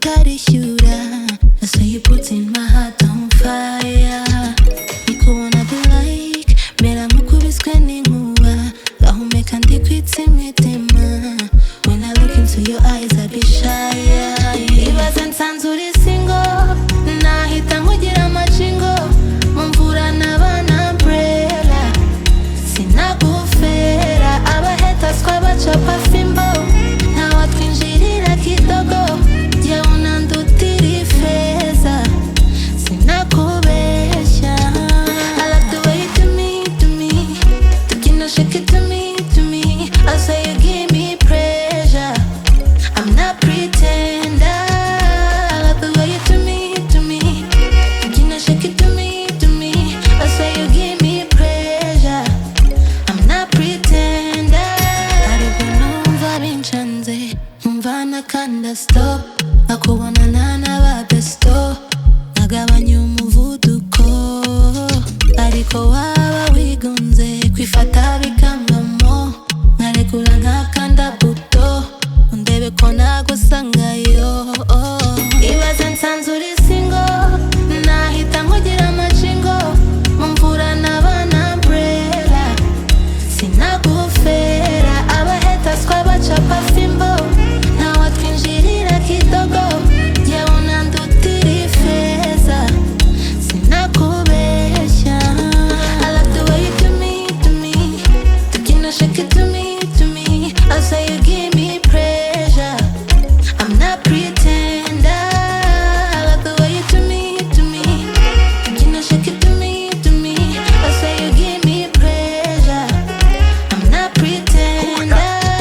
ukarishyura. I say you putting my heart on fire. Niko wanna be like mera nkukubiswe n'inkuba, gahumeka ndi kwitsa imitima. When I look into your eyes I be shy. Ibaze nsanze uri single, nahita nkugira amachingo, mumvura n'abana umbrella. Sinagufera abahaters twabacapa fimbo, ntawe twinjirira kidogo, jye unandutira ifeza. Sinakubeshya, I like the way you do me, tukina shake it to me, I say you give me pressure, I'm not pretender. I like the way you do me, tukina shake it to me, I say you give me pressure, I'm not pretender. Ariko numva binchanze, numva nakanda stop, nakubona n'aba besto, nagabanya umuvuduko. Ariko waba wigunze kwifata bikangamo, nkarekura nkakanda buto, undebe ko nagusangayo. Ibaze nsanze uri single, nahita nkugira amachingo, mumvura n'abana umbrella. Sinagufera abahaters twabacapa fimbo, ntawe twinjirira kidogo, jye unandutira ifeza. Sinakubeshya, I like the way you do me, tukina shake it to me, I say you give me pressure, I'm not pretender. I like the way you do me, tukina shake it to me, I say you give me pressure, I'm not pretender.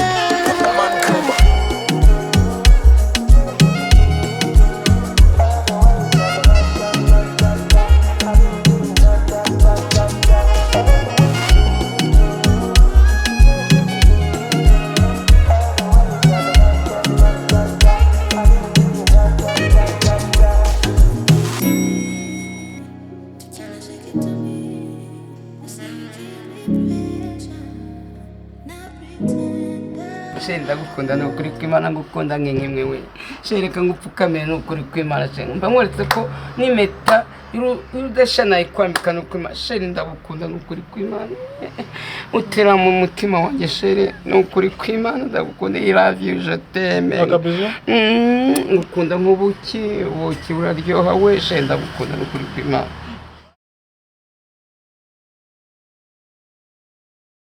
Sheri ndagukunda n'ukuri kw'Imana, ngukunda nk'imwe we. Sheri reka ngupfukamire n'ukuri kw'Imana, sheri mba nkweretse ko n'impeta y'urudashya nayikwambika n'ukuri kw'Imana. Sheri ndagukunda n'ukuri kw'Imana, utera mu mutima wanjye sheri n'ukuri kw'Imana ndagukunda. I love you, je t'aime. Ngukunda nk'ubuki, ubuki buraryoha we. Sheri ndagukunda n'ukuri kw'Imana.